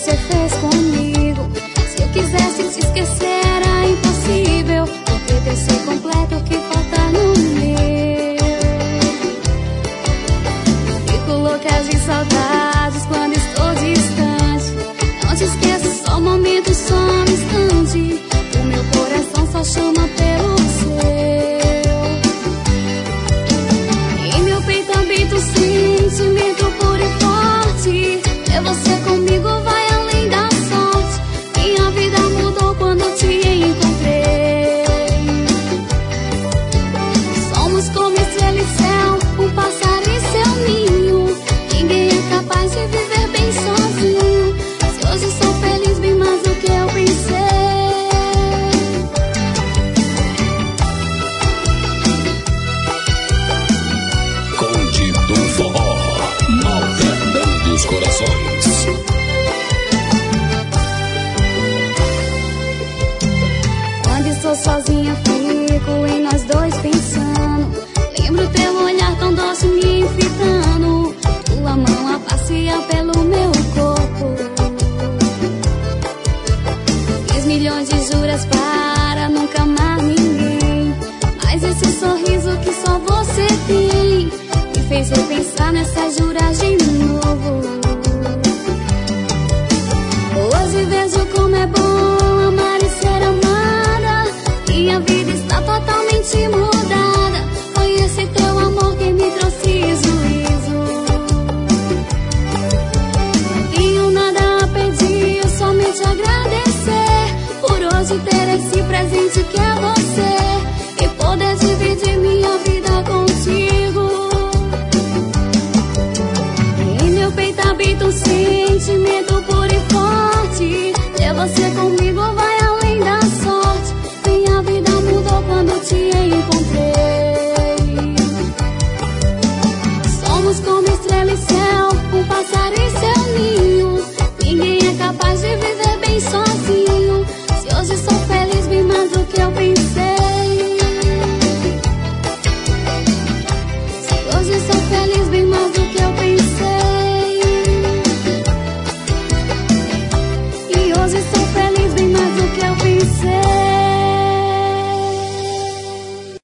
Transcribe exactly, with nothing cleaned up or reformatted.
você fez comigo. Se eu quisesse te esquecer era impossível, porque teu ser completo o que falta no meu. Fico louca de saudades quando estou distante. Não te esqueço, só um momento, só um instante. O meu coração só chama pelo seu. Em meu peito habita um sentimento puro e forte. Ter você comigo vai além da sorte. Minha vida mudou quando te encontrei. Somos como estrela e céu, um pássaro e seu ninho. Ninguém é capaz de viver bem sozinho. Se hoje sou feliz bem mais do que eu pensei. Conde do Forró, maltratando os corações. Quando estou sozinha fico em nós dois pensando. Lembro teu olhar tão doce me infiltrando. Tua mão a passear pelo meu corpo. Fiz milhões de juras para nunca amar ninguém, mas esse sorriso que só você tem me fez repensar nessas juras de novo. Hoje vejo como é bom amar e ser amada. Minha vida está totalmente mudada.